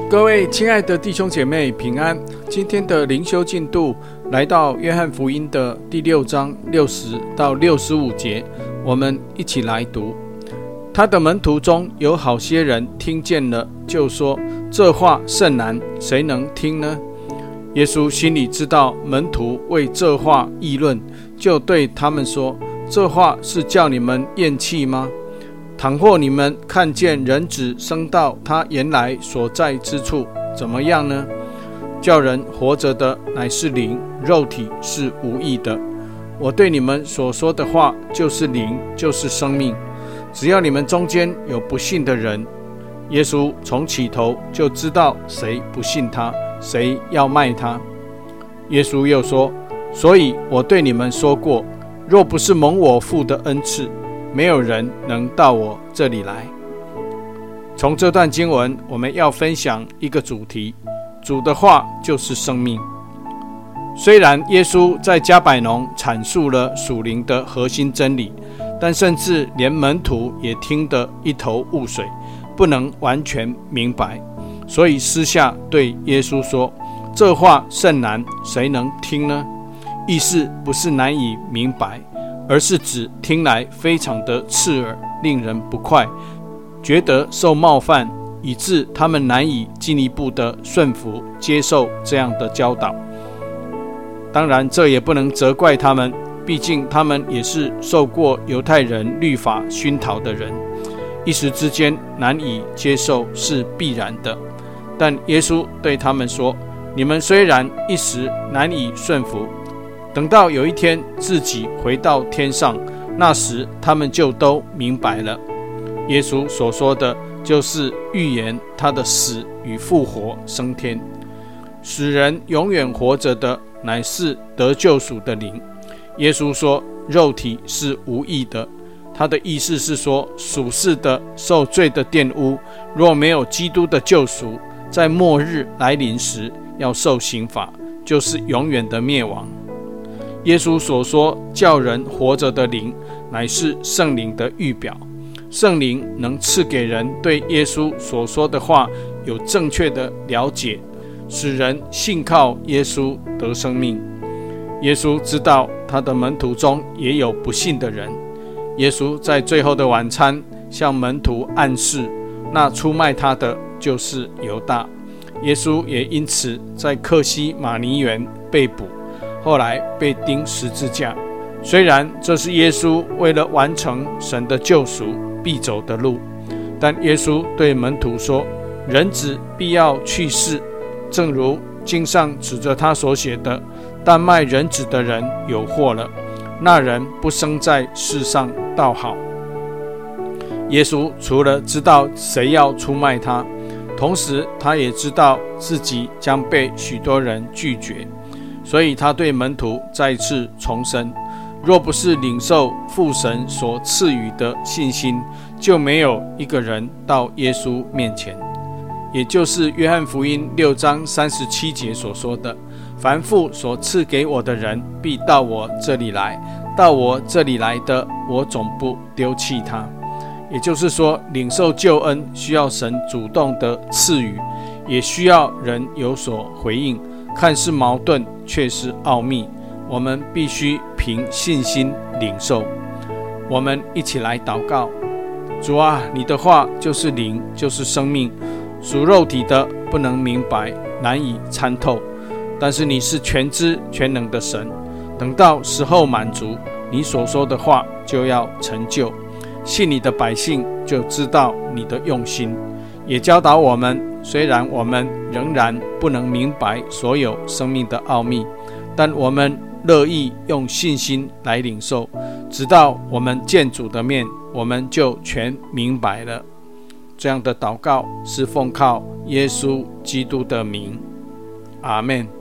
各位亲爱的弟兄姐妹平安，今天的灵修进度来到约翰福音的第6章60到65节，我们一起来读。他的门徒中有好些人听见了，就说：这话甚难，谁能听呢？耶稣心里知道门徒为这话议论，就对他们说：这话是叫你们厌弃吗？倘或你们看见人子升到他原来所在之处，怎么样呢？叫人活着的乃是灵，肉体是无益的。我对你们所说的话就是灵，就是生命。只要你们中间有不信的人，耶稣从起头就知道谁不信他，谁要卖他。耶稣又说：所以我对你们说过，若不是蒙我父的恩赐，没有人能到我这里来。从这段经文，我们要分享一个主题：主的话就是生命。虽然耶稣在迦百农阐述了属灵的核心真理，但甚至连门徒也听得一头雾水，不能完全明白，所以私下对耶稣说：这话甚难，谁能听呢？意思不是难以明白，而是指听来非常的刺耳，令人不快，觉得受冒犯，以致他们难以进一步的顺服接受这样的教导。当然这也不能责怪他们，毕竟他们也是受过犹太人律法熏陶的人，一时之间难以接受是必然的。但耶稣对他们说：你们虽然一时难以顺服，等到有一天自己回到天上，那时他们就都明白了。耶稣所说的就是预言他的死与复活升天，使人永远活着的乃是得救赎的灵。耶稣说肉体是无益的，他的意思是说，属世的受罪的玷污，若没有基督的救赎，在末日来临时要受刑罚，就是永远的灭亡。耶稣所说叫人活着的灵，乃是圣灵的预表。圣灵能赐给人对耶稣所说的话有正确的了解，使人信靠耶稣得生命。耶稣知道他的门徒中也有不信的人，耶稣在最后的晚餐向门徒暗示，那出卖他的就是犹大。耶稣也因此在客西马尼园被捕，后来被钉十字架。虽然这是耶稣为了完成神的救赎必走的路，但耶稣对门徒说：人子必要去世，正如经上指着他所写的，但卖人子的人有祸了，那人不生在世上倒好。耶稣除了知道谁要出卖他，同时他也知道自己将被许多人拒绝，所以他对门徒再次重申：若不是领受父神所赐予的信心，就没有一个人到耶稣面前。也就是约翰福音6章37节所说的：凡父所赐给我的人，必到我这里来，到我这里来的，我总不丢弃他。也就是说，领受救恩需要神主动的赐予，也需要人有所回应。看似矛盾，却是奥秘，我们必须凭信心领受。我们一起来祷告：主啊，你的话就是灵，就是生命。属肉体的不能明白，难以参透，但是你是全知全能的神，等到时候满足，你所说的话就要成就。信你的百姓就知道你的用心，也教导我们，虽然我们仍然不能明白所有生命的奥秘，但我们乐意用信心来领受，直到我们见主的面，我们就全明白了。这样的祷告是奉靠耶稣基督的名，阿们。